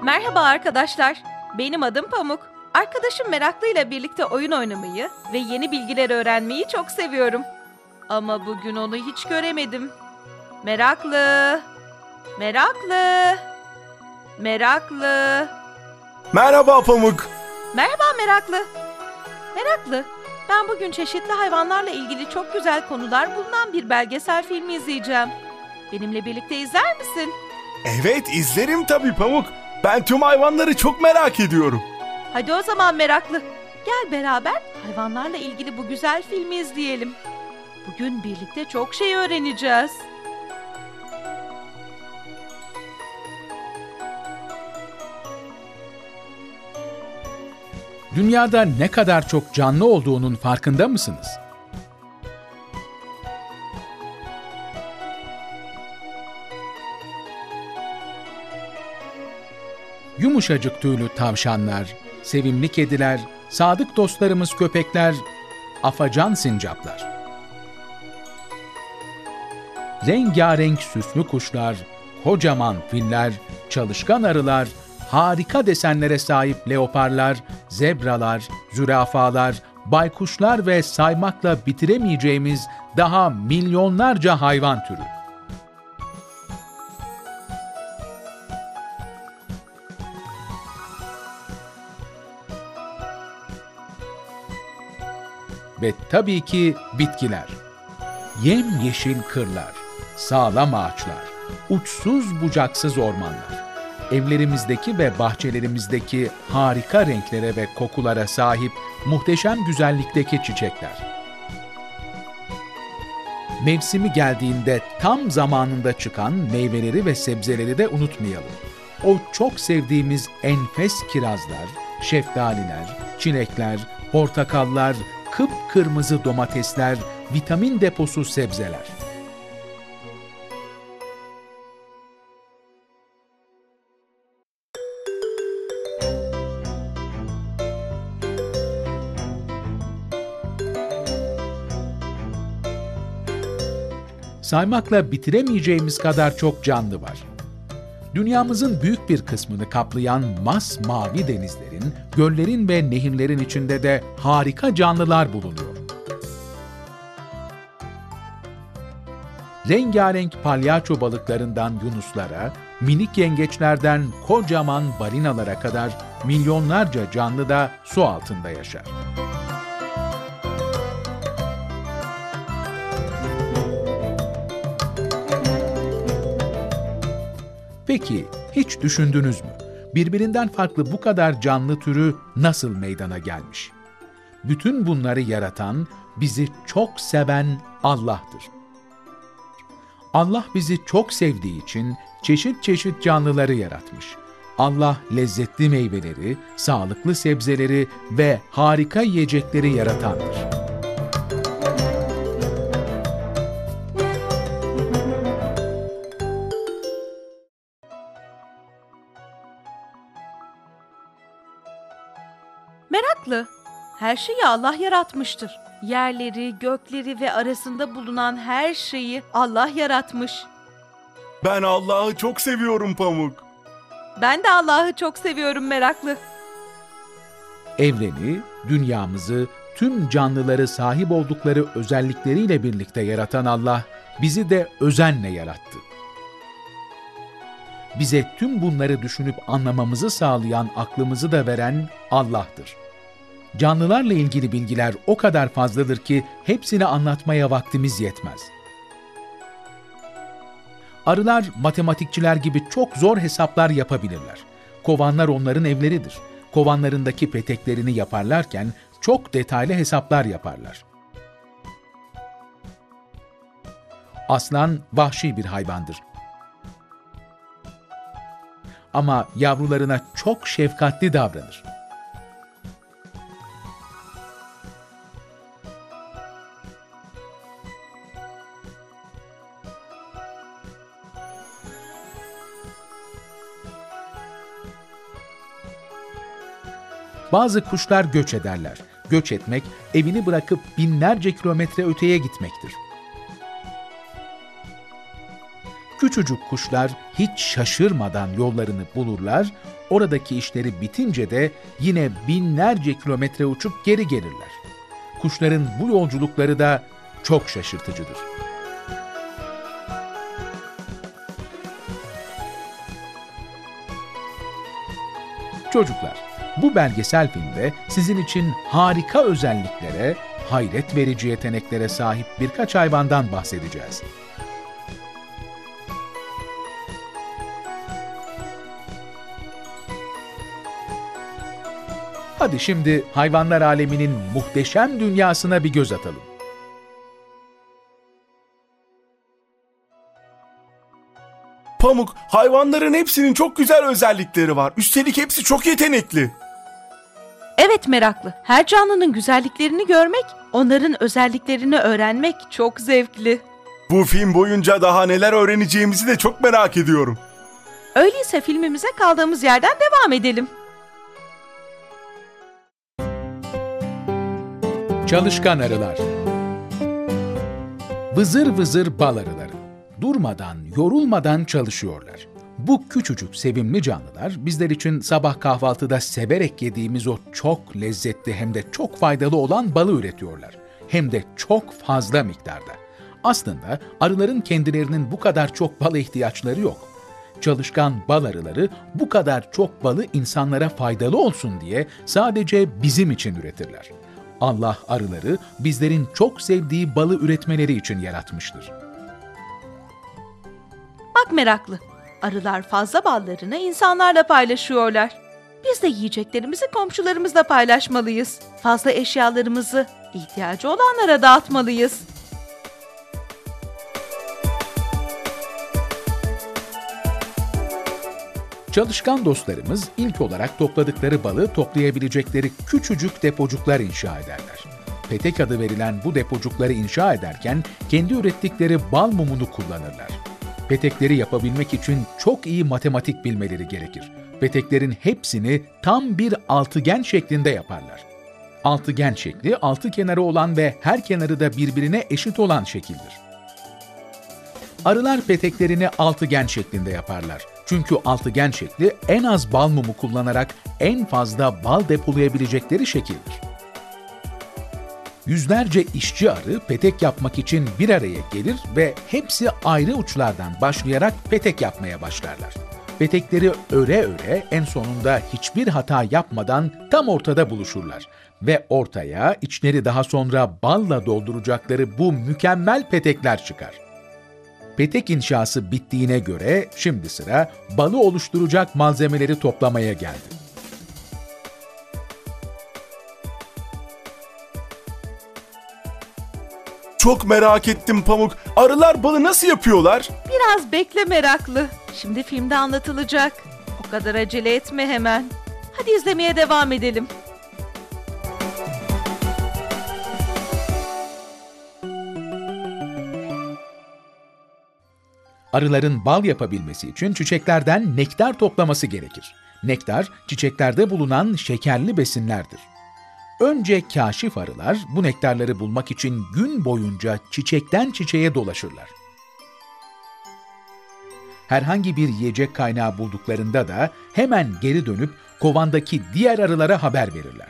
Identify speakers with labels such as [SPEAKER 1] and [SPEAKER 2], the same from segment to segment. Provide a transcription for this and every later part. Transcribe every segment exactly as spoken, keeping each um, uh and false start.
[SPEAKER 1] Merhaba arkadaşlar, benim adım Pamuk. Arkadaşım Meraklı ile birlikte oyun oynamayı ve yeni bilgiler öğrenmeyi çok seviyorum. Ama bugün onu hiç göremedim. Meraklı, Meraklı, Meraklı.
[SPEAKER 2] Merhaba Pamuk.
[SPEAKER 1] Merhaba Meraklı. Meraklı, ben bugün çeşitli hayvanlarla ilgili çok güzel konular bulunan bir belgesel filmi izleyeceğim. Benimle birlikte izler misin?
[SPEAKER 2] Evet, izlerim tabii Pamuk. Ben tüm hayvanları çok merak ediyorum.
[SPEAKER 1] Hadi o zaman Meraklı, gel beraber hayvanlarla ilgili bu güzel filmi izleyelim. Bugün birlikte çok şey öğreneceğiz.
[SPEAKER 3] Dünyada ne kadar çok canlı olduğunun farkında mısınız? Yumuşacık tüylü tavşanlar, sevimli kediler, sadık dostlarımız köpekler, afacan sincaplar. Rengarenk süslü kuşlar, kocaman filler, çalışkan arılar, harika desenlere sahip leoparlar, zebralar, zürafalar, baykuşlar ve saymakla bitiremeyeceğimiz daha milyonlarca hayvan türü. Ve tabii ki bitkiler. Yemyeşil kırlar, sağlam ağaçlar, uçsuz bucaksız ormanlar. Evlerimizdeki ve bahçelerimizdeki harika renklere ve kokulara sahip muhteşem güzellikteki çiçekler. Mevsimi geldiğinde tam zamanında çıkan meyveleri ve sebzeleri de unutmayalım. O çok sevdiğimiz enfes kirazlar, şeftaliler, çilekler, portakallar, kıpkırmızı domatesler, vitamin deposu sebzeler. Saymakla bitiremeyeceğimiz kadar çok canlı var. Dünyamızın büyük bir kısmını kaplayan masmavi denizlerin, göllerin ve nehirlerin içinde de harika canlılar bulunuyor. Rengarenk palyaço balıklarından yunuslara, minik yengeçlerden kocaman balinalara kadar milyonlarca canlı da su altında yaşar. Peki, hiç düşündünüz mü? Birbirinden farklı bu kadar canlı türü nasıl meydana gelmiş? Bütün bunları yaratan, bizi çok seven Allah'tır. Allah bizi çok sevdiği için çeşit çeşit canlıları yaratmış. Allah lezzetli meyveleri, sağlıklı sebzeleri ve harika yiyecekleri yaratandır.
[SPEAKER 1] Meraklı, her şeyi Allah yaratmıştır. Yerleri, gökleri ve arasında bulunan her şeyi Allah yaratmış.
[SPEAKER 2] Ben Allah'ı çok seviyorum Pamuk.
[SPEAKER 1] Ben de Allah'ı çok seviyorum Meraklı.
[SPEAKER 3] Evreni, dünyamızı, tüm canlıları sahip oldukları özellikleriyle birlikte yaratan Allah, bizi de özenle yarattı. Bize tüm bunları düşünüp anlamamızı sağlayan aklımızı da veren Allah'tır. Canlılarla ilgili bilgiler o kadar fazladır ki hepsini anlatmaya vaktimiz yetmez. Arılar matematikçiler gibi çok zor hesaplar yapabilirler. Kovanlar onların evleridir. Kovanlarındaki peteklerini yaparlarken çok detaylı hesaplar yaparlar. Aslan vahşi bir hayvandır. Ama yavrularına çok şefkatli davranır. Bazı kuşlar göç ederler. Göç etmek, evini bırakıp binlerce kilometre öteye gitmektir. Küçücük kuşlar hiç şaşırmadan yollarını bulurlar, oradaki işleri bitince de yine binlerce kilometre uçup geri gelirler. Kuşların bu yolculukları da çok şaşırtıcıdır. Çocuklar, bu belgesel filmde sizin için harika özelliklere, hayret verici yeteneklere sahip birkaç hayvandan bahsedeceğiz. Hadi şimdi hayvanlar aleminin muhteşem dünyasına bir göz atalım.
[SPEAKER 2] Pamuk, hayvanların hepsinin çok güzel özellikleri var. Üstelik hepsi çok yetenekli.
[SPEAKER 1] Evet meraklı. Her canlının güzelliklerini görmek, onların özelliklerini öğrenmek çok zevkli.
[SPEAKER 2] Bu film boyunca daha neler öğreneceğimizi de çok merak ediyorum.
[SPEAKER 1] Öyleyse filmimize kaldığımız yerden devam edelim.
[SPEAKER 3] Çalışkan arılar. Vızır vızır bal arıları. Durmadan, yorulmadan çalışıyorlar. Bu küçücük sevimli canlılar bizler için sabah kahvaltıda severek yediğimiz o çok lezzetli hem de çok faydalı olan balı üretiyorlar. Hem de çok fazla miktarda. Aslında arıların kendilerinin bu kadar çok bala ihtiyaçları yok. Çalışkan bal arıları bu kadar çok balı insanlara faydalı olsun diye sadece bizim için üretirler. Allah arıları bizlerin çok sevdiği balı üretmeleri için yaratmıştır.
[SPEAKER 1] Bak meraklı. Arılar fazla ballarını insanlarla paylaşıyorlar. Biz de yiyeceklerimizi komşularımızla paylaşmalıyız. Fazla eşyalarımızı ihtiyacı olanlara dağıtmalıyız.
[SPEAKER 3] Çalışkan dostlarımız ilk olarak topladıkları balı toplayabilecekleri küçücük depocuklar inşa ederler. Petek adı verilen bu depocukları inşa ederken kendi ürettikleri bal mumunu kullanırlar. Petekleri yapabilmek için çok iyi matematik bilmeleri gerekir. Peteklerin hepsini tam bir altıgen şeklinde yaparlar. Altıgen şekli, altı kenarı olan ve her kenarı da birbirine eşit olan şekildir. Arılar peteklerini altıgen şeklinde yaparlar. Çünkü altıgen şekli en az bal mumu kullanarak en fazla bal depolayabilecekleri şekildir. Yüzlerce işçi arı petek yapmak için bir araya gelir ve hepsi ayrı uçlardan başlayarak petek yapmaya başlarlar. Petekleri öre öre en sonunda hiçbir hata yapmadan tam ortada buluşurlar ve ortaya içleri daha sonra balla dolduracakları bu mükemmel petekler çıkar. Petek inşası bittiğine göre şimdi sıra balı oluşturacak malzemeleri toplamaya geldi.
[SPEAKER 2] Çok merak ettim Pamuk. Arılar balı nasıl yapıyorlar?
[SPEAKER 1] Biraz bekle meraklı. Şimdi filmde anlatılacak. O kadar acele etme hemen. Hadi izlemeye devam edelim.
[SPEAKER 3] Arıların bal yapabilmesi için çiçeklerden nektar toplaması gerekir. Nektar, çiçeklerde bulunan şekerli besinlerdir. Önce kaşif arılar bu nektarları bulmak için gün boyunca çiçekten çiçeğe dolaşırlar. Herhangi bir yiyecek kaynağı bulduklarında da hemen geri dönüp kovandaki diğer arılara haber verirler.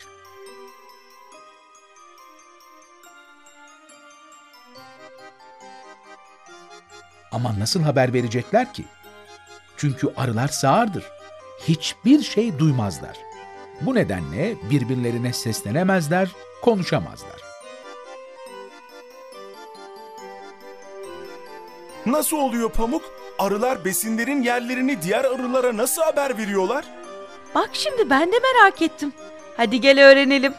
[SPEAKER 3] Ama nasıl haber verecekler ki? Çünkü arılar sağırdır. Hiçbir şey duymazlar. Bu nedenle birbirlerine seslenemezler, konuşamazlar.
[SPEAKER 2] Nasıl oluyor Pamuk? Arılar besinlerin yerlerini diğer arılara nasıl haber veriyorlar?
[SPEAKER 1] Bak şimdi ben de merak ettim. Hadi gel öğrenelim.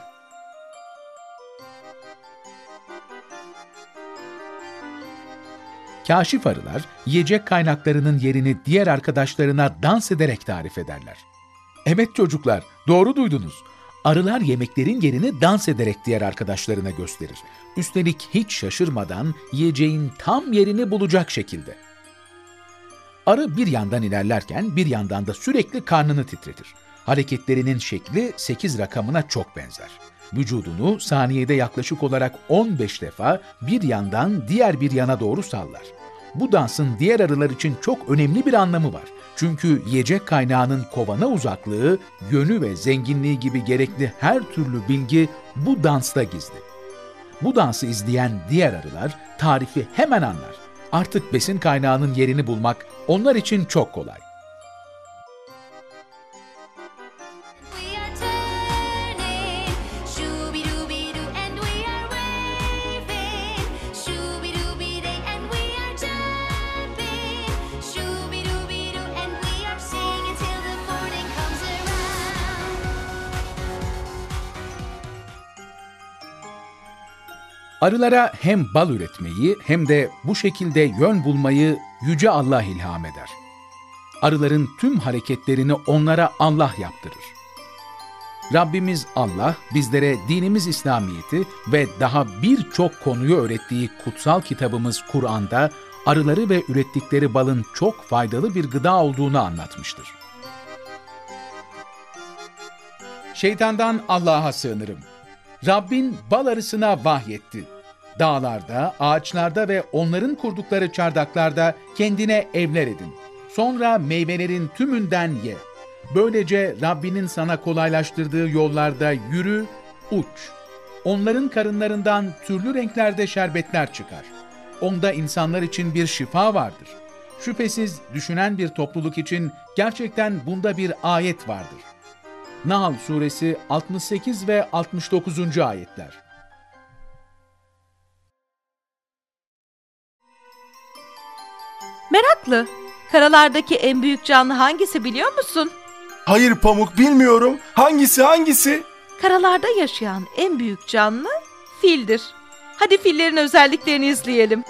[SPEAKER 3] Kaşif arılar, yiyecek kaynaklarının yerini diğer arkadaşlarına dans ederek tarif ederler. Evet çocuklar, doğru duydunuz. Arılar yemeklerin yerini dans ederek diğer arkadaşlarına gösterir. Üstelik hiç şaşırmadan yiyeceğin tam yerini bulacak şekilde. Arı bir yandan ilerlerken bir yandan da sürekli karnını titretir. Hareketlerinin şekli sekiz rakamına çok benzer. Vücudunu saniyede yaklaşık olarak on beş defa bir yandan diğer bir yana doğru sallar. Bu dansın diğer arılar için çok önemli bir anlamı var. Çünkü yiyecek kaynağının kovana uzaklığı, yönü ve zenginliği gibi gerekli her türlü bilgi bu dansta gizli. Bu dansı izleyen diğer arılar tarifi hemen anlar. Artık besin kaynağının yerini bulmak onlar için çok kolay.
[SPEAKER 4] We are turning, shooby-dooby-doo, and we are waving, shooby-dooby-day, and we are jumping, shooby-dooby-doo, and we are singing till the morning comes around.
[SPEAKER 3] Arılara hem bal üretmeyi hem de bu şekilde yön bulmayı Yüce Allah ilham eder. Arıların tüm hareketlerini onlara Allah yaptırır. Rabbimiz Allah bizlere dinimiz İslamiyet'i ve daha birçok konuyu öğrettiği kutsal kitabımız Kur'an'da arıları ve ürettikleri balın çok faydalı bir gıda olduğunu anlatmıştır. Şeytandan Allah'a sığınırım. Rabbin bal arısına vahyetti. Dağlarda, ağaçlarda ve onların kurdukları çardaklarda kendine evler edin. Sonra meyvelerin tümünden ye. Böylece Rabbinin sana kolaylaştırdığı yollarda yürü, uç. Onların karınlarından türlü renklerde şerbetler çıkar. Onda insanlar için bir şifa vardır. Şüphesiz düşünen bir topluluk için gerçekten bunda bir ayet vardır. Nahl Suresi altmış sekiz ve altmış dokuzuncu ayetler.
[SPEAKER 1] Meraklı, karalardaki en büyük canlı hangisi biliyor musun?
[SPEAKER 2] Hayır Pamuk, bilmiyorum. Hangisi hangisi?
[SPEAKER 1] Karalarda yaşayan en büyük canlı fildir. Hadi fillerin özelliklerini izleyelim.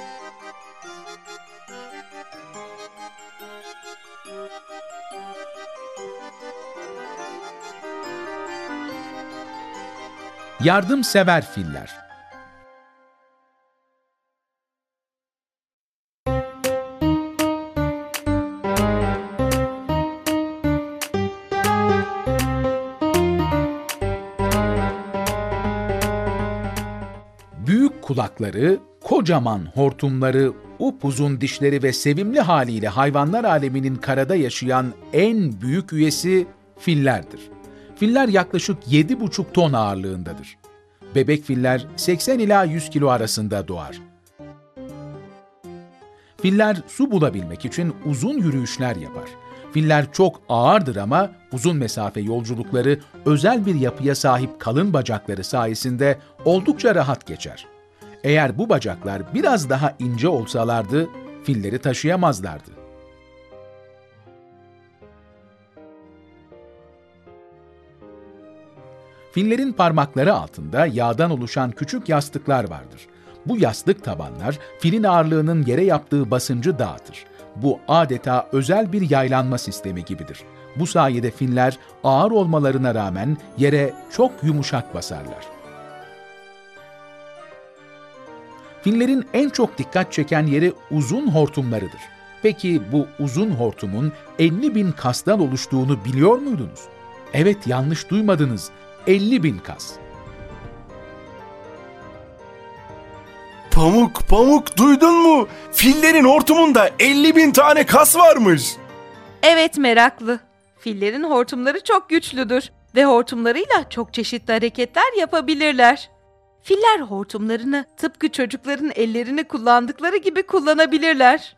[SPEAKER 3] Yardımsever filler. Büyük kulakları, kocaman hortumları, upuzun dişleri ve sevimli haliyle hayvanlar aleminin karada yaşayan en büyük üyesi fillerdir. Filler yaklaşık yedi buçuk ton ağırlığındadır. Bebek filler seksen ila yüz kilo arasında doğar. Filler su bulabilmek için uzun yürüyüşler yapar. Filler çok ağırdır ama uzun mesafe yolculukları özel bir yapıya sahip kalın bacakları sayesinde oldukça rahat geçer. Eğer bu bacaklar biraz daha ince olsalardı, filleri taşıyamazlardı. Fillerin parmakları altında yağdan oluşan küçük yastıklar vardır. Bu yastık tabanlar filin ağırlığının yere yaptığı basıncı dağıtır. Bu adeta özel bir yaylanma sistemi gibidir. Bu sayede filler ağır olmalarına rağmen yere çok yumuşak basarlar. Fillerin en çok dikkat çeken yeri uzun hortumlarıdır. Peki bu uzun hortumun elli bin kastan oluştuğunu biliyor muydunuz? Evet, yanlış duymadınız. elli bin kas.
[SPEAKER 2] Pamuk, Pamuk, duydun mu? Fillerin hortumunda elli bin tane kas varmış.
[SPEAKER 1] Evet meraklı, fillerin hortumları çok güçlüdür ve hortumlarıyla çok çeşitli hareketler yapabilirler. Filler hortumlarını tıpkı çocukların ellerini kullandıkları gibi kullanabilirler.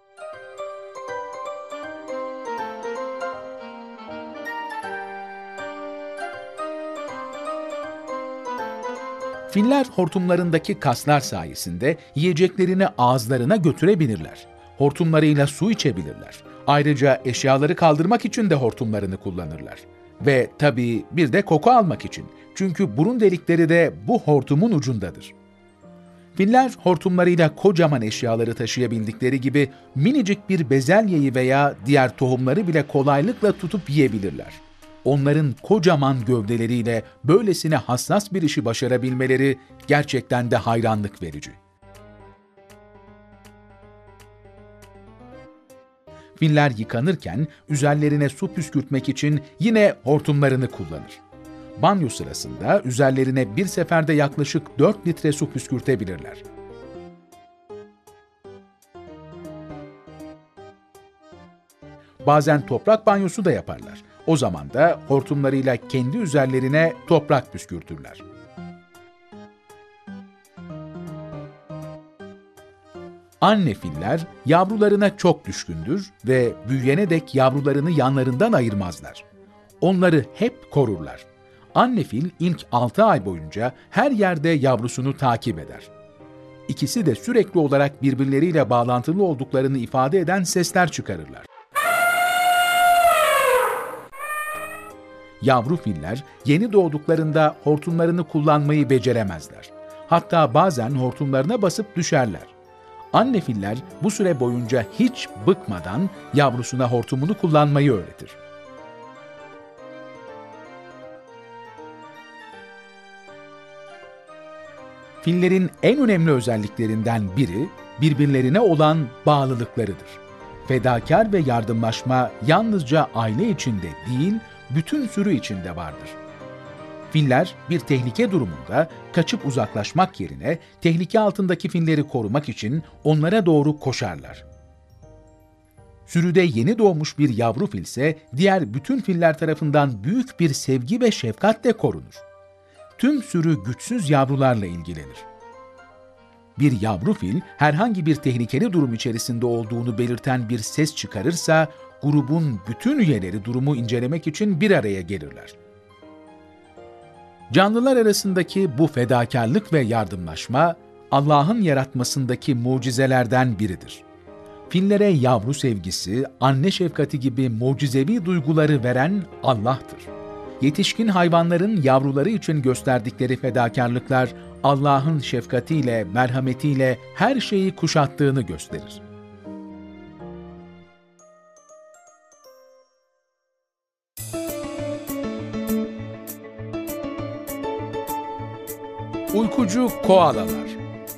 [SPEAKER 3] Filler hortumlarındaki kaslar sayesinde yiyeceklerini ağızlarına götürebilirler. Hortumlarıyla su içebilirler. Ayrıca eşyaları kaldırmak için de hortumlarını kullanırlar. Ve tabii bir de koku almak için. Çünkü burun delikleri de bu hortumun ucundadır. Filler hortumlarıyla kocaman eşyaları taşıyabildikleri gibi minicik bir bezelyeyi veya diğer tohumları bile kolaylıkla tutup yiyebilirler. Onların kocaman gövdeleriyle böylesine hassas bir işi başarabilmeleri gerçekten de hayranlık verici. Filler yıkanırken üzerlerine su püskürtmek için yine hortumlarını kullanır. Banyo sırasında üzerlerine bir seferde yaklaşık dört litre su püskürtebilirler. Bazen toprak banyosu da yaparlar. O zaman da hortumlarıyla kendi üzerlerine toprak püskürtürler. Anne filler yavrularına çok düşkündür ve büyüyene dek yavrularını yanlarından ayırmazlar. Onları hep korurlar. Anne fil ilk altı ay boyunca her yerde yavrusunu takip eder. İkisi de sürekli olarak birbirleriyle bağlantılı olduklarını ifade eden sesler çıkarırlar. Yavru filler yeni doğduklarında hortumlarını kullanmayı beceremezler. Hatta bazen hortumlarına basıp düşerler. Anne filler bu süre boyunca hiç bıkmadan yavrusuna hortumunu kullanmayı öğretir. Fillerin en önemli özelliklerinden biri birbirlerine olan bağlılıklarıdır. Fedakar ve yardımlaşma yalnızca aile içinde değil, bütün sürü içinde vardır. Filler bir tehlike durumunda kaçıp uzaklaşmak yerine tehlike altındaki filleri korumak için onlara doğru koşarlar. Sürüde yeni doğmuş bir yavru fil ise diğer bütün filler tarafından büyük bir sevgi ve şefkatle korunur. Tüm sürü güçsüz yavrularla ilgilenir. Bir yavru fil herhangi bir tehlikeli durum içerisinde olduğunu belirten bir ses çıkarırsa, grubun bütün üyeleri durumu incelemek için bir araya gelirler. Canlılar arasındaki bu fedakarlık ve yardımlaşma, Allah'ın yaratmasındaki mucizelerden biridir. Fillere yavru sevgisi, anne şefkati gibi mucizevi duyguları veren Allah'tır. Yetişkin hayvanların yavruları için gösterdikleri fedakarlıklar, Allah'ın şefkatiyle, merhametiyle her şeyi kuşattığını gösterir. Uykucu koalalar.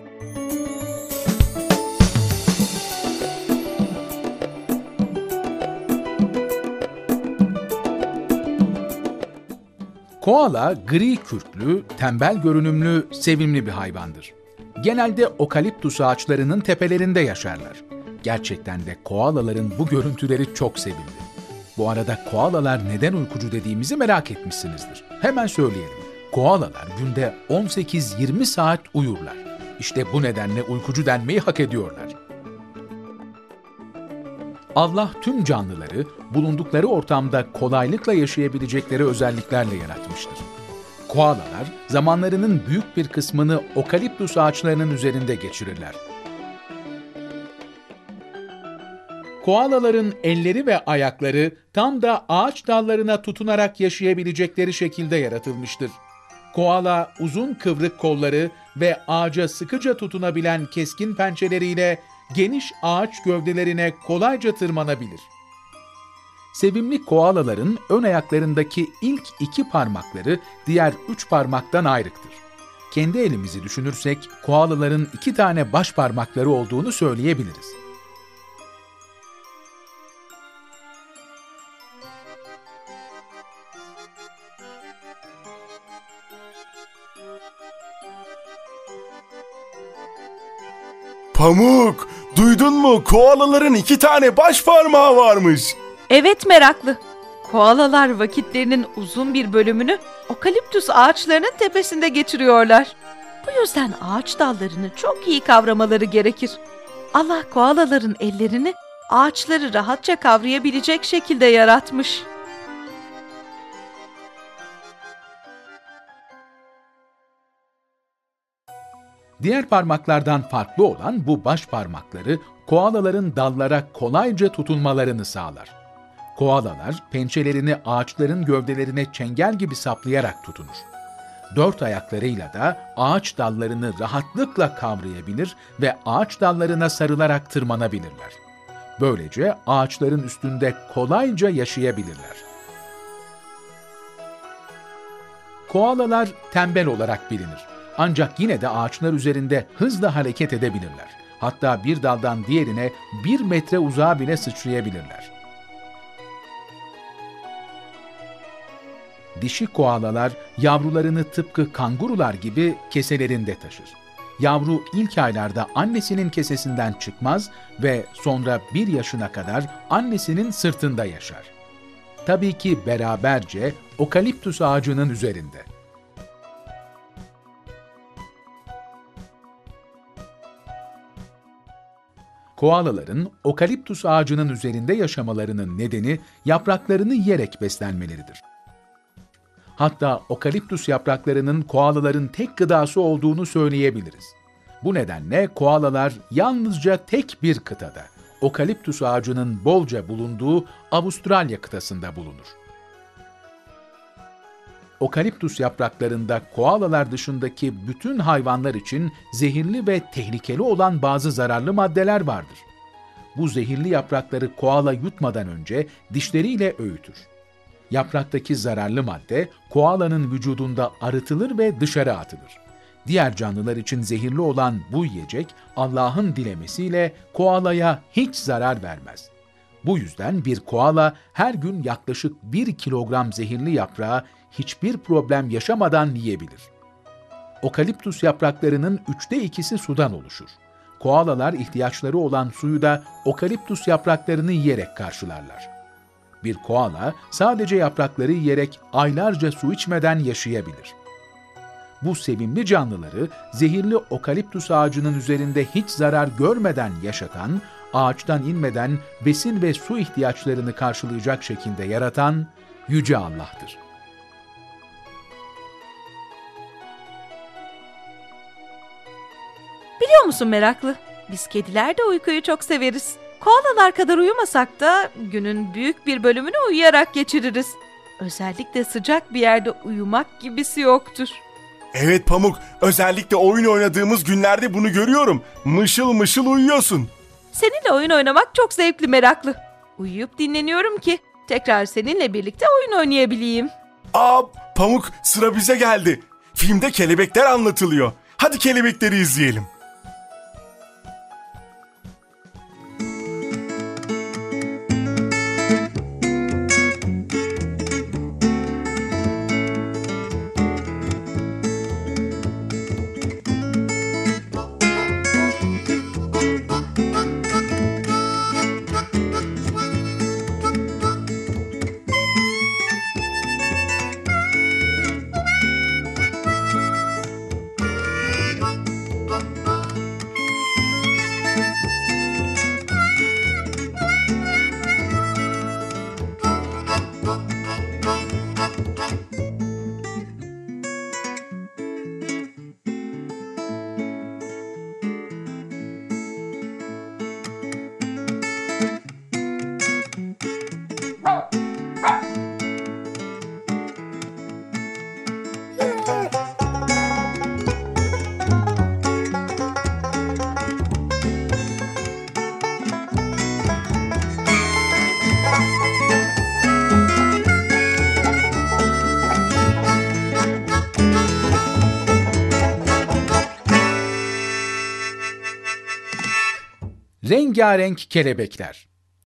[SPEAKER 3] Koala, gri kürklü, tembel görünümlü, sevimli bir hayvandır. Genelde okaliptus ağaçlarının tepelerinde yaşarlar. Gerçekten de koalaların bu görüntüleri çok sevildi. Bu arada koalalar neden uykucu dediğimizi merak etmişsinizdir. Hemen söyleyelim. Koalalar günde on sekiz yirmi saat uyurlar. İşte bu nedenle uykucu denmeyi hak ediyorlar. Allah tüm canlıları bulundukları ortamda kolaylıkla yaşayabilecekleri özelliklerle yaratmıştır. Koalalar zamanlarının büyük bir kısmını okaliptus ağaçlarının üzerinde geçirirler. Koalaların elleri ve ayakları tam da ağaç dallarına tutunarak yaşayabilecekleri şekilde yaratılmıştır. Koala uzun kıvrık kolları ve ağaca sıkıca tutunabilen keskin pençeleriyle geniş ağaç gövdelerine kolayca tırmanabilir. Sevimli koalaların ön ayaklarındaki ilk iki parmakları diğer üç parmaktan ayrıktır. Kendi elimizi düşünürsek koalaların iki tane baş parmakları olduğunu söyleyebiliriz.
[SPEAKER 2] Pamuk, duydun mu? Koalaların iki tane baş parmağı varmış.
[SPEAKER 1] Evet meraklı. Koalalar vakitlerinin uzun bir bölümünü okaliptüs ağaçlarının tepesinde geçiriyorlar. Bu yüzden ağaç dallarını çok iyi kavramaları gerekir. Allah koalaların ellerini ağaçları rahatça kavrayabilecek şekilde yaratmış.
[SPEAKER 3] Diğer parmaklardan farklı olan bu baş parmakları koalaların dallara kolayca tutunmalarını sağlar. Koalalar pençelerini ağaçların gövdelerine çengel gibi saplayarak tutunur. Dört ayaklarıyla da ağaç dallarını rahatlıkla kavrayabilir ve ağaç dallarına sarılarak tırmanabilirler. Böylece ağaçların üstünde kolayca yaşayabilirler. Koalalar tembel olarak bilinir. Ancak yine de ağaçlar üzerinde hızla hareket edebilirler. Hatta bir daldan diğerine bir metre uzağa bile sıçrayabilirler. Dişi koalalar yavrularını tıpkı kangurular gibi keselerinde taşır. Yavru ilk aylarda annesinin kesesinden çıkmaz ve sonra bir yaşına kadar annesinin sırtında yaşar. Tabii ki beraberce okaliptüs ağacının üzerinde. Koalaların okaliptüs ağacının üzerinde yaşamalarının nedeni yapraklarını yiyerek beslenmeleridir. Hatta okaliptüs yapraklarının koalaların tek gıdası olduğunu söyleyebiliriz. Bu nedenle koalalar yalnızca tek bir kıtada, okaliptüs ağacının bolca bulunduğu Avustralya kıtasında bulunur. Okaliptüs yapraklarında koalalar dışındaki bütün hayvanlar için zehirli ve tehlikeli olan bazı zararlı maddeler vardır. Bu zehirli yaprakları koala yutmadan önce dişleriyle öğütür. Yapraktaki zararlı madde koalanın vücudunda arıtılır ve dışarı atılır. Diğer canlılar için zehirli olan bu yiyecek Allah'ın dilemesiyle koalaya hiç zarar vermez. Bu yüzden bir koala her gün yaklaşık bir kilogram zehirli yaprağı hiçbir problem yaşamadan yiyebilir. Okaliptüs yapraklarının üçte ikisi sudan oluşur. Koalalar ihtiyaçları olan suyu da okaliptüs yapraklarını yiyerek karşılarlar. Bir koala sadece yaprakları yiyerek aylarca su içmeden yaşayabilir. Bu sevimli canlıları zehirli okaliptüs ağacının üzerinde hiç zarar görmeden yaşatan, ağaçtan inmeden besin ve su ihtiyaçlarını karşılayacak şekilde yaratan Yüce Allah'tır.
[SPEAKER 1] Biliyor musun meraklı? Biz kediler de uykuyu çok severiz. Koalalar kadar uyumasak da günün büyük bir bölümünü uyuyarak geçiririz. Özellikle sıcak bir yerde uyumak gibisi yoktur.
[SPEAKER 2] Evet Pamuk, özellikle oyun oynadığımız günlerde bunu görüyorum. Mışıl mışıl uyuyorsun.
[SPEAKER 1] Seninle oyun oynamak çok zevkli meraklı. Uyuyup dinleniyorum ki tekrar seninle birlikte oyun oynayabileyim.
[SPEAKER 2] Aa Pamuk, sıra bize geldi. Filmde kelebekler anlatılıyor. Hadi kelebekleri izleyelim.
[SPEAKER 3] Rengarenk kelebekler.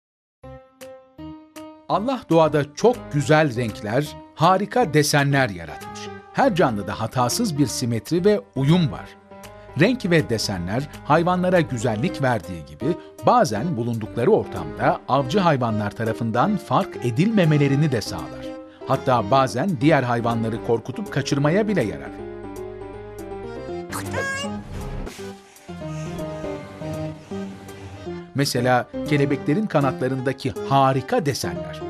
[SPEAKER 3] Allah doğada çok güzel renkler, harika desenler yaratmış. Her canlıda hatasız bir simetri ve uyum var. Renk ve desenler hayvanlara güzellik verdiği gibi bazen bulundukları ortamda avcı hayvanlar tarafından fark edilmemelerini de sağlar. Hatta bazen diğer hayvanları korkutup kaçırmaya bile yarar. Mesela kelebeklerin kanatlarındaki harika desenler.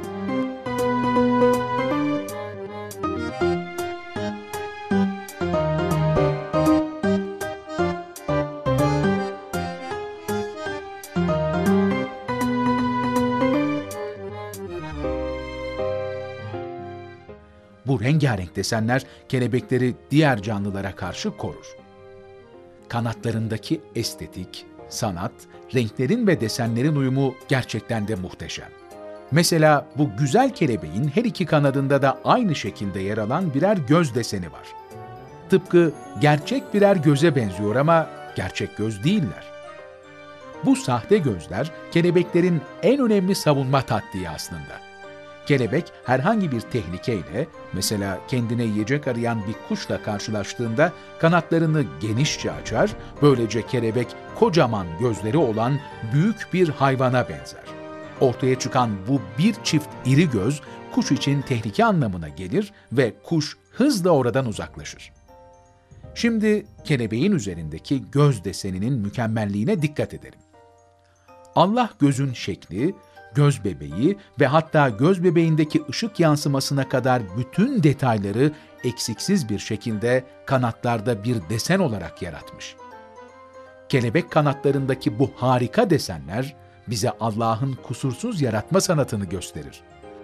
[SPEAKER 3] Bu rengarenk desenler kelebekleri diğer canlılara karşı korur. Kanatlarındaki estetik, sanat, renklerin ve desenlerin uyumu gerçekten de muhteşem. Mesela bu güzel kelebeğin her iki kanadında da aynı şekilde yer alan birer göz deseni var. Tıpkı gerçek birer göze benziyor ama gerçek göz değiller. Bu sahte gözler kelebeklerin en önemli savunma taktiği aslında. Kelebek herhangi bir tehlikeyle, mesela kendine yiyecek arayan bir kuşla karşılaştığında kanatlarını genişçe açar, böylece kelebek kocaman gözleri olan büyük bir hayvana benzer. Ortaya çıkan bu bir çift iri göz, kuş için tehlike anlamına gelir ve kuş hızla oradan uzaklaşır. Şimdi kelebeğin üzerindeki göz deseninin mükemmelliğine dikkat edelim. Allah gözün şekli, göz bebeği ve hatta göz bebeğindeki ışık yansımasına kadar bütün detayları eksiksiz bir şekilde kanatlarda bir desen olarak yaratmış. Kelebek kanatlarındaki bu harika desenler bize Allah'ın kusursuz yaratma sanatını gösterir.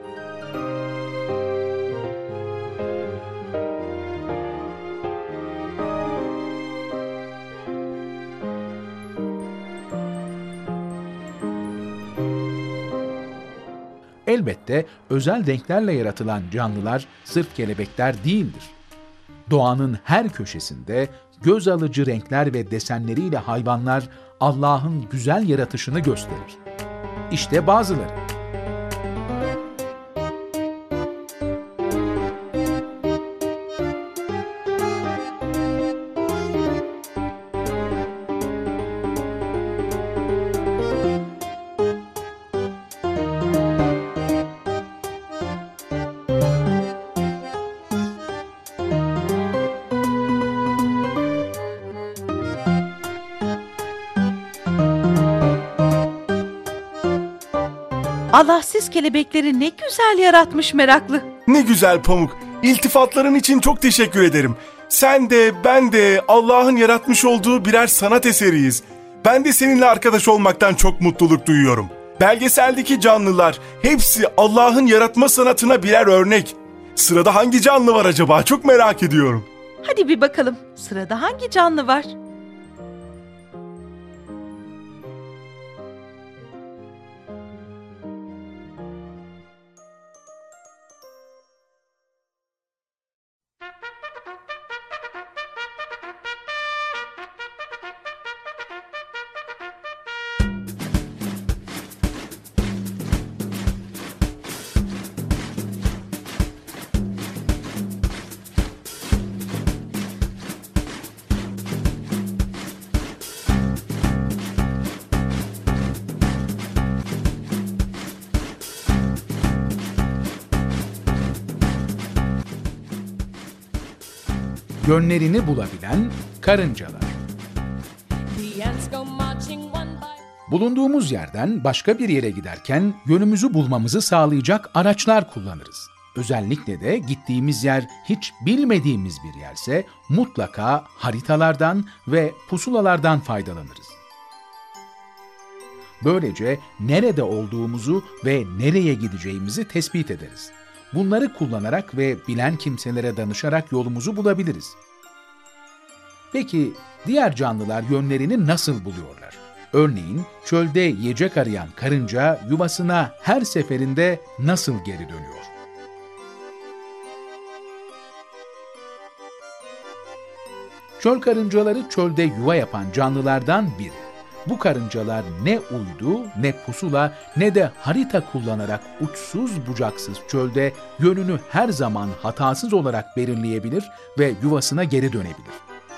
[SPEAKER 3] Elbette özel renklerle yaratılan canlılar sırf kelebekler değildir. Doğanın her köşesinde göz alıcı renkler ve desenleriyle hayvanlar Allah'ın güzel yaratışını gösterir. İşte bazıları.
[SPEAKER 1] Allah siz kelebekleri ne güzel yaratmış meraklı.
[SPEAKER 2] Ne güzel Pamuk. İltifatların için çok teşekkür ederim. Sen de ben de Allah'ın yaratmış olduğu birer sanat eseriyiz. Ben de seninle arkadaş olmaktan çok mutluluk duyuyorum. Belgeseldeki canlılar hepsi Allah'ın yaratma sanatına birer örnek. Sırada hangi canlı var acaba? Çok merak ediyorum.
[SPEAKER 1] Hadi bir bakalım, sırada hangi canlı var?
[SPEAKER 3] Yönlerini bulabilen karıncalar.
[SPEAKER 5] The ants go marching one by
[SPEAKER 3] Bulunduğumuz yerden başka bir yere giderken yönümüzü bulmamızı sağlayacak araçlar kullanırız. Özellikle de gittiğimiz yer hiç bilmediğimiz bir yerse mutlaka haritalardan ve pusulalardan faydalanırız. Böylece nerede olduğumuzu ve nereye gideceğimizi tespit ederiz. Bunları kullanarak ve bilen kimselere danışarak yolumuzu bulabiliriz. Peki diğer canlılar yönlerini nasıl buluyorlar? Örneğin çölde yiyecek arayan karınca yuvasına her seferinde nasıl geri dönüyor? Çöl karıncaları çölde yuva yapan canlılardan biri. Bu karıncalar ne uydu, ne pusula, ne de harita kullanarak uçsuz bucaksız çölde yönünü her zaman hatasız olarak belirleyebilir ve yuvasına geri dönebilir.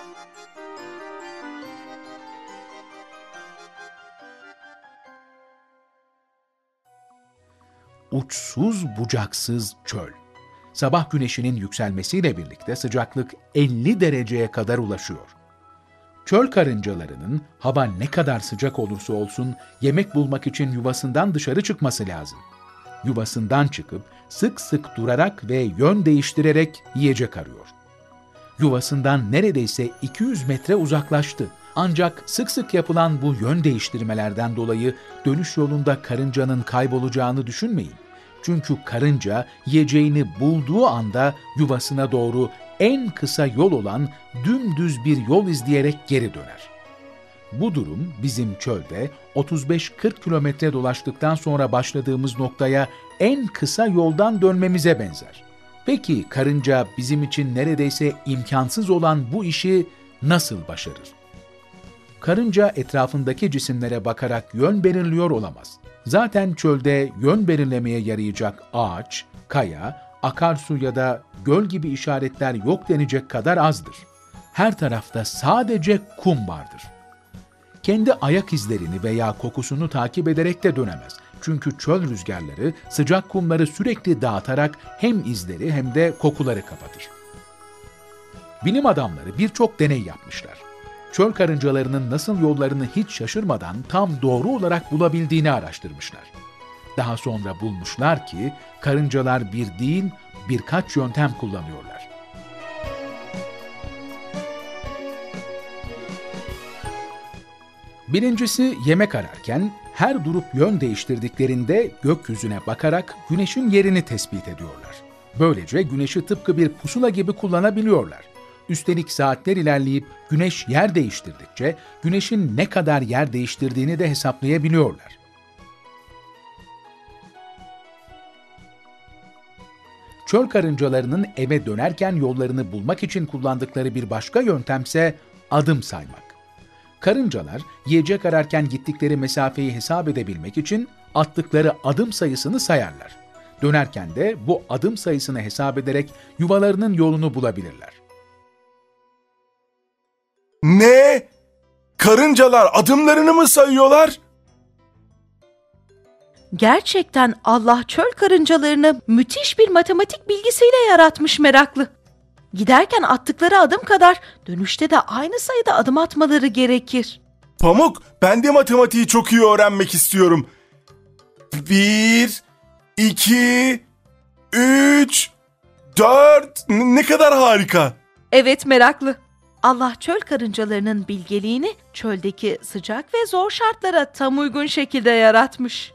[SPEAKER 3] Uçsuz bucaksız çöl. Sabah güneşinin yükselmesiyle birlikte sıcaklık elli dereceye kadar ulaşıyor. Çöl karıncalarının hava ne kadar sıcak olursa olsun yemek bulmak için yuvasından dışarı çıkması lazım. Yuvasından çıkıp sık sık durarak ve yön değiştirerek yiyecek arıyor. Yuvasından neredeyse iki yüz metre uzaklaştı. Ancak sık sık yapılan bu yön değiştirmelerden dolayı dönüş yolunda karıncanın kaybolacağını düşünmeyin. Çünkü karınca yiyeceğini bulduğu anda yuvasına doğru en kısa yol olan dümdüz bir yol izleyerek geri döner. Bu durum bizim çölde otuz beş kırk kilometre dolaştıktan sonra başladığımız noktaya en kısa yoldan dönmemize benzer. Peki karınca bizim için neredeyse imkansız olan bu işi nasıl başarır? Karınca etrafındaki cisimlere bakarak yön belirliyor olamaz. Zaten çölde yön belirlemeye yarayacak ağaç, kaya, akarsu ya da göl gibi işaretler yok denecek kadar azdır. Her tarafta sadece kum vardır. Kendi ayak izlerini veya kokusunu takip ederek de dönemez. Çünkü çöl rüzgarları sıcak kumları sürekli dağıtarak hem izleri hem de kokuları kapatır. Bilim adamları birçok deney yapmışlar. Çöl karıncalarının nasıl yollarını hiç şaşırmadan tam doğru olarak bulabildiğini araştırmışlar. Daha sonra bulmuşlar ki karıncalar bir değil birkaç yöntem kullanıyorlar. Birincisi, yemek ararken her durup yön değiştirdiklerinde gökyüzüne bakarak güneşin yerini tespit ediyorlar. Böylece güneşi tıpkı bir pusula gibi kullanabiliyorlar. Üstelik saatler ilerleyip güneş yer değiştirdikçe güneşin ne kadar yer değiştirdiğini de hesaplayabiliyorlar. Çöl karıncalarının eve dönerken yollarını bulmak için kullandıkları bir başka yöntemse adım saymak. Karıncalar yiyecek ararken gittikleri mesafeyi hesap edebilmek için attıkları adım sayısını sayarlar. Dönerken de bu adım sayısını hesap ederek yuvalarının yolunu bulabilirler.
[SPEAKER 2] Ne? Karıncalar adımlarını mı sayıyorlar?
[SPEAKER 1] Gerçekten Allah çöl karıncalarını müthiş bir matematik bilgisiyle yaratmış meraklı. Giderken attıkları adım kadar dönüşte de aynı sayıda adım atmaları gerekir.
[SPEAKER 2] Pamuk, ben de matematiği çok iyi öğrenmek istiyorum. Bir, iki, üç, dört. Ne kadar harika.
[SPEAKER 1] Evet meraklı. Allah çöl karıncalarının bilgeliğini çöldeki sıcak ve zor şartlara tam uygun şekilde yaratmış.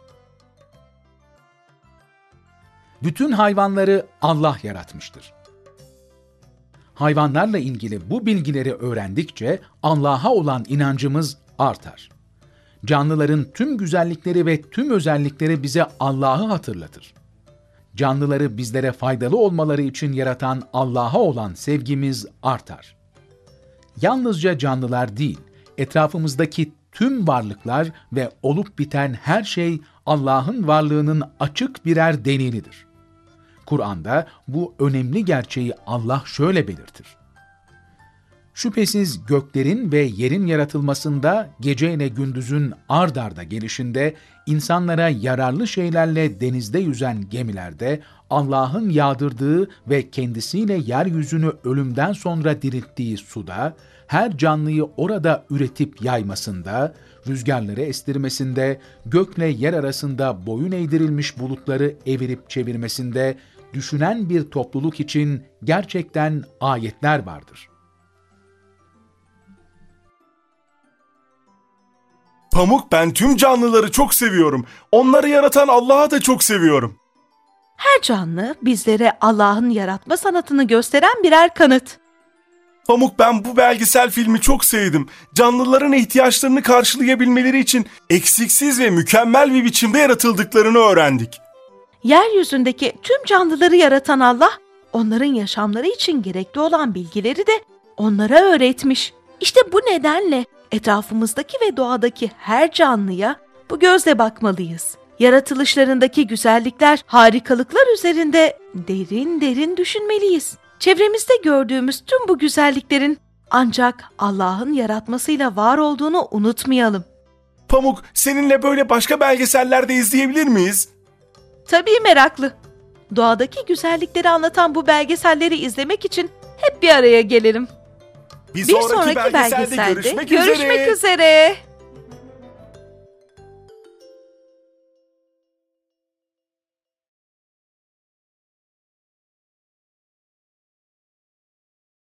[SPEAKER 3] Bütün hayvanları Allah yaratmıştır. Hayvanlarla ilgili bu bilgileri öğrendikçe Allah'a olan inancımız artar. Canlıların tüm güzellikleri ve tüm özellikleri bize Allah'ı hatırlatır. Canlıları bizlere faydalı olmaları için yaratan Allah'a olan sevgimiz artar. Yalnızca canlılar değil, etrafımızdaki tüm varlıklar ve olup biten her şey Allah'ın varlığının açık birer delilidir. Kur'an'da bu önemli gerçeği Allah şöyle belirtir. Şüphesiz göklerin ve yerin yaratılmasında, geceyle gündüzün ard arda gelişinde, insanlara yararlı şeylerle denizde yüzen gemilerde, Allah'ın yağdırdığı ve kendisiyle yeryüzünü ölümden sonra dirilttiği suda, her canlıyı orada üretip yaymasında, rüzgarları estirmesinde, gökle yer arasında boyun eğdirilmiş bulutları evirip çevirmesinde, düşünen bir topluluk için gerçekten ayetler vardır.
[SPEAKER 2] Pamuk, ben tüm canlıları çok seviyorum. Onları yaratan Allah'ı da çok seviyorum.
[SPEAKER 1] Her canlı bizlere Allah'ın yaratma sanatını gösteren birer kanıt.
[SPEAKER 2] Pamuk, ben bu belgesel filmi çok sevdim. Canlıların ihtiyaçlarını karşılayabilmeleri için eksiksiz ve mükemmel bir biçimde yaratıldıklarını öğrendik.
[SPEAKER 1] Yeryüzündeki tüm canlıları yaratan Allah, onların yaşamları için gerekli olan bilgileri de onlara öğretmiş. İşte bu nedenle etrafımızdaki ve doğadaki her canlıya bu gözle bakmalıyız. Yaratılışlarındaki güzellikler, harikalıklar üzerinde derin derin düşünmeliyiz. Çevremizde gördüğümüz tüm bu güzelliklerin ancak Allah'ın yaratmasıyla var olduğunu unutmayalım.
[SPEAKER 2] Pamuk, seninle böyle başka belgeseller de izleyebilir miyiz?
[SPEAKER 1] Tabii meraklı. Doğadaki güzellikleri anlatan bu belgeselleri izlemek için hep bir araya gelelim.
[SPEAKER 2] Bir
[SPEAKER 1] Bir
[SPEAKER 2] sonraki,
[SPEAKER 1] sonraki
[SPEAKER 2] belgeselde,
[SPEAKER 1] belgeselde
[SPEAKER 2] görüşmek,
[SPEAKER 1] görüşmek
[SPEAKER 2] üzere.
[SPEAKER 1] üzere.